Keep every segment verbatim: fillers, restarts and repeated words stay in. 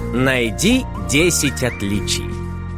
Найди десять отличий.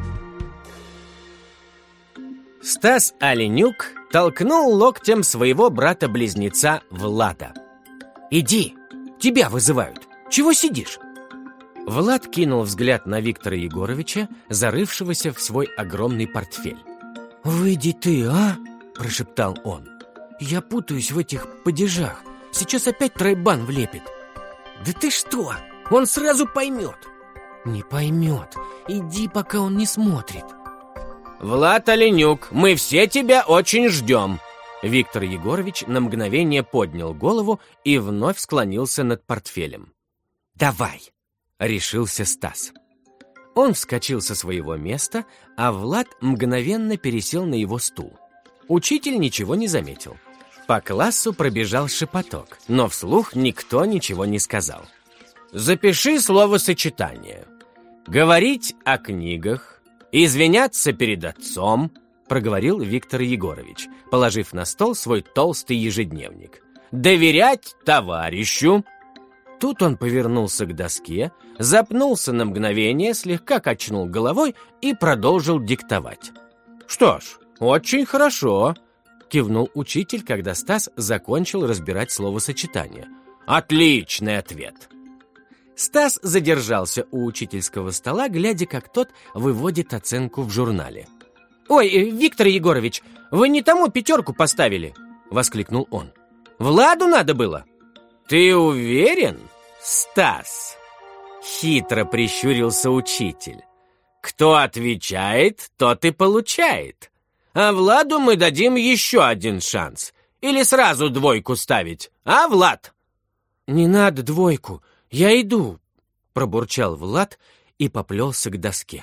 Стас Оленюк толкнул локтем своего брата-близнеца Влада. «Иди, тебя вызывают. Чего сидишь?» Влад кинул взгляд на Виктора Егоровича, зарывшегося в свой огромный портфель. «Выйди ты, а?» – прошептал он. «Я путаюсь в этих падежах. Сейчас опять тройбан влепит». «Да ты что? Он сразу поймет». «Не поймет. Иди, пока он не смотрит». «Влад Оленюк, мы все тебя очень ждем!» Виктор Егорович на мгновение поднял голову и вновь склонился над портфелем. «Давай!» — решился Стас. Он вскочил со своего места, а Влад мгновенно пересел на его стул. Учитель ничего не заметил. По классу пробежал шепоток, но вслух никто ничего не сказал. «Запиши словосочетание. Говорить о книгах, извиняться перед отцом», — проговорил Виктор Егорович, положив на стол свой толстый ежедневник. «Доверять товарищу». Тут он повернулся к доске, запнулся на мгновение, слегка качнул головой и продолжил диктовать. «Что ж, очень хорошо», — кивнул учитель, когда Стас закончил разбирать словосочетание. «Отличный ответ». Стас задержался у учительского стола, глядя, как тот выводит оценку в журнале. «Ой, Виктор Егорович, вы не тому пятерку поставили!» — воскликнул он. «Владу надо было!» «Ты уверен, Стас?» — хитро прищурился учитель. «Кто отвечает, тот и получает. А Владу мы дадим еще один шанс. Или сразу двойку ставить, а, Влад?» «Не надо двойку. «Я иду», — пробурчал Влад и поплелся к доске.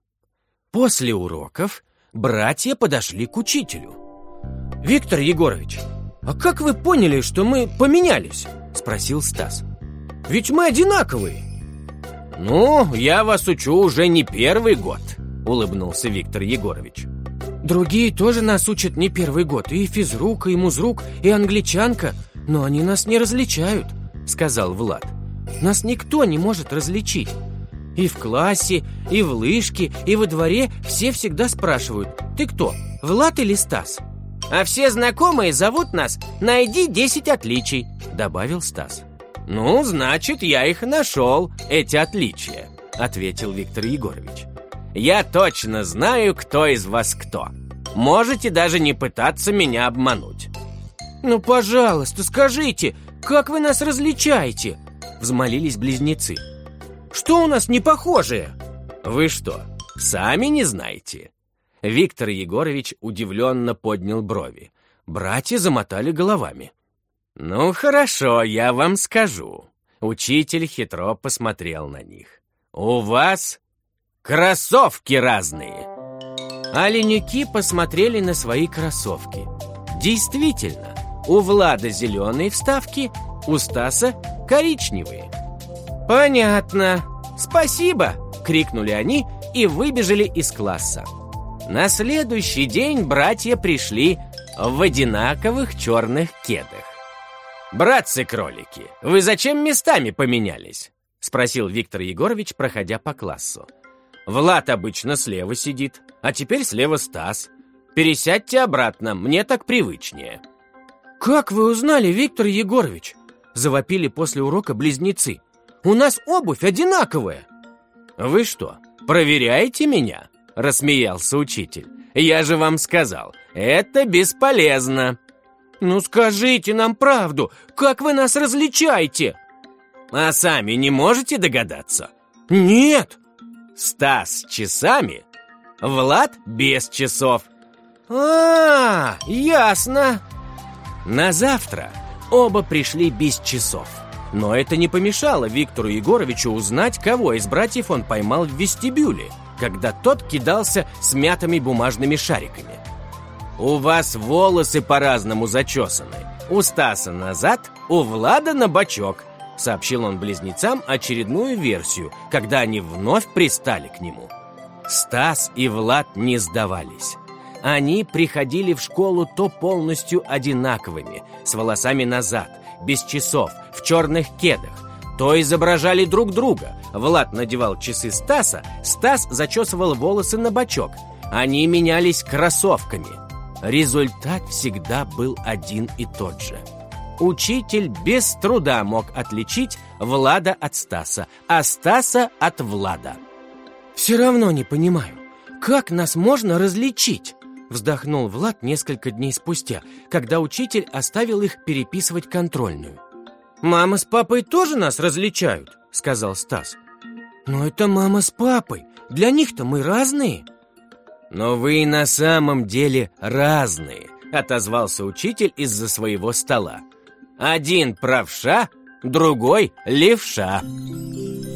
После уроков братья подошли к учителю. «Виктор Егорович, а как вы поняли, что мы поменялись?» — спросил Стас. «Ведь мы одинаковые». «Ну, я вас учу уже не первый год», — улыбнулся Виктор Егорович. «Другие тоже нас учат не первый год, и физрук, и музрук, и англичанка, но они нас не различают», — сказал Влад. «Нас никто не может различить. И в классе, и в лыжке, и во дворе все всегда спрашивают: ты кто, Влад или Стас? А все знакомые зовут нас «Найди десять отличий», — добавил Стас. «Ну, значит, я их нашел, эти отличия», — ответил Виктор Егорович. «Я точно знаю, кто из вас кто. Можете даже не пытаться меня обмануть». «Ну, пожалуйста, скажите, как вы нас различаете?» — взмолились близнецы. «Что у нас не похожее?» «Вы что, сами не знаете?» Виктор Егорович удивленно поднял брови. Братья замотали головами. «Ну, хорошо, я вам скажу». Учитель хитро посмотрел на них. «У вас кроссовки разные». Оленюки посмотрели на свои кроссовки. Действительно, у Влада зеленые вставки, у Стаса коричневые. «Понятно. Спасибо!» — крикнули они и выбежали из класса. На следующий день братья пришли в одинаковых черных кедах. «Братцы-кролики, вы зачем местами поменялись?» — спросил Виктор Егорович, проходя по классу. «Влад обычно слева сидит, а теперь слева Стас. Пересядьте обратно, мне так привычнее». «Как вы узнали, Виктор Егорович?» — завопили после урока близнецы. «У нас обувь одинаковая». «Вы что, проверяете меня?» — рассмеялся учитель. «Я же вам сказал, это бесполезно». «Ну скажите нам правду, как вы нас различаете?» «А сами не можете догадаться?» «Нет». «Стас с часами, Влад без часов». «А, ясно». На завтра оба пришли без часов. Но это не помешало Виктору Егоровичу узнать, кого из братьев он поймал в вестибюле, когда тот кидался смятыми бумажными шариками. «У вас волосы по-разному зачесаны. У Стаса назад, у Влада на бочок», — сообщил он близнецам очередную версию, когда они вновь пристали к нему. Стас и Влад не сдавались. Они приходили в школу то полностью одинаковыми, с волосами назад, без часов, в черных кедах, то изображали друг друга. Влад надевал часы Стаса, Стас зачесывал волосы на бочок. Они менялись кроссовками. Результат всегда был один и тот же. Учитель без труда мог отличить Влада от Стаса, а Стаса от Влада. «Все равно не понимаю, как нас можно различить?» Вздохнул Влад несколько дней спустя, когда учитель оставил их переписывать контрольную. «Мама с папой тоже нас различают», — сказал Стас. «Но это мама с папой, для них-то мы разные». «Но вы на самом деле разные», — отозвался учитель из-за своего стола. «Один правша, другой левша».